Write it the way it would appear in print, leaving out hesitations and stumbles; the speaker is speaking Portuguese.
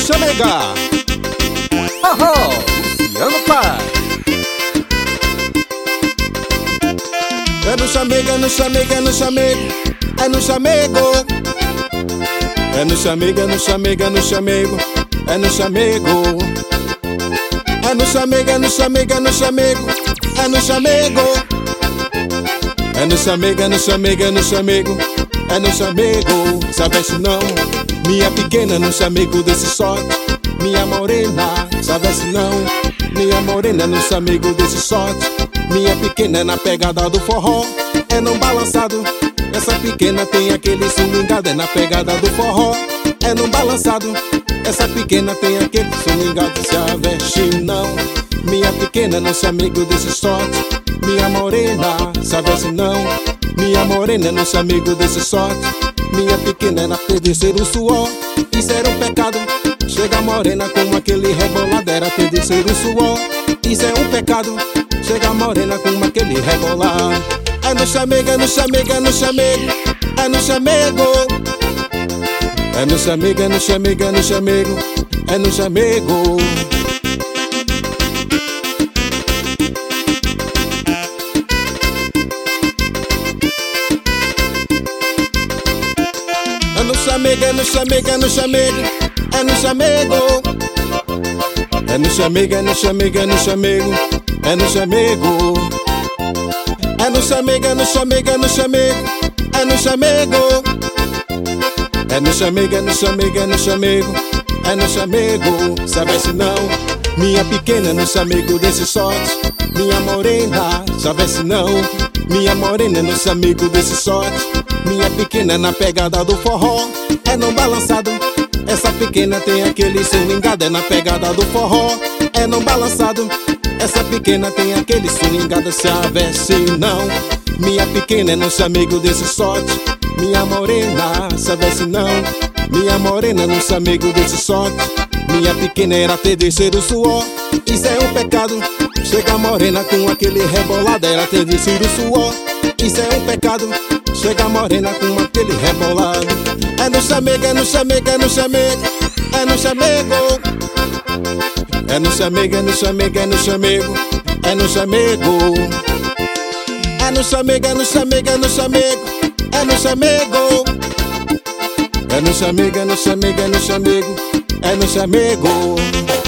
chamega. Luciano Paz. É no chamego, é no chamego, é no chamego, é no chamego. É no chamego, é no chamego, é no chamego, é no chamego. É no chamego, é no chamego, é no chamego, é no chamego. É no chamego, é no chamego, é no chamego, é no chamego. Sabe se não, minha pequena no chamego desse sorte. Minha morena, sabe se não, minha morena no chamego desse sorte. Minha pequena na pegada do forró, é no balançado. Essa pequena tem aquele swingado, é na pegada do forró, é no balançado. Essa pequena tem aquele swingado, se aveste não. Minha pequena no chamego desse sorte. Minha morena, sabe se não, minha morena no chamego desse sorte. Minha pequena na pedecer o suor, isso era um pecado. Chega morena com aquele rebolado, era pedecer o suor, isso é um pecado. Chega morena com aquele rebolado. É no chamego, é no chamego, é no chamego, é no chamego. É no chamego, é no chamego, é no chamego, é no chamego. É no chamego, é no chamego, é no chamego, é no chamego. É no chamego, é no chamego, é no chamego, é no chamego. É no chamego, é no chamego, é no chamego, é no chamego. É no chamego, é no chamego, é no chamego, é no chamego. Sabe se não, minha pequena no chamego desse sorte. Minha morena, sabe se não, minha morena no chamego desse sorte. Minha pequena na pegada do forró, é no balançado. Essa pequena tem aquele swingado, é na pegada do forró, é no balançado. Essa pequena tem aquele swingado, se aveste não. Minha pequena é no chamego desse sorte. Minha morena, sabe se não, minha morena no chamego desse sorte. Minha pequena era pedecer o suor, isso é um pecado. Chega morena com aquele rebolado, era pedecer o suor, isso é um pecado. Chega morena com aquele rebolado. É no chamego, é no chamego, é no chamego, é no chamego. É no chamego, é no chamego, é no chamego, é no chamego. É no chamego, é no chamego, é no chamego, é no chamego. É no chamego, é no chamego, é no chamego, é no chamego.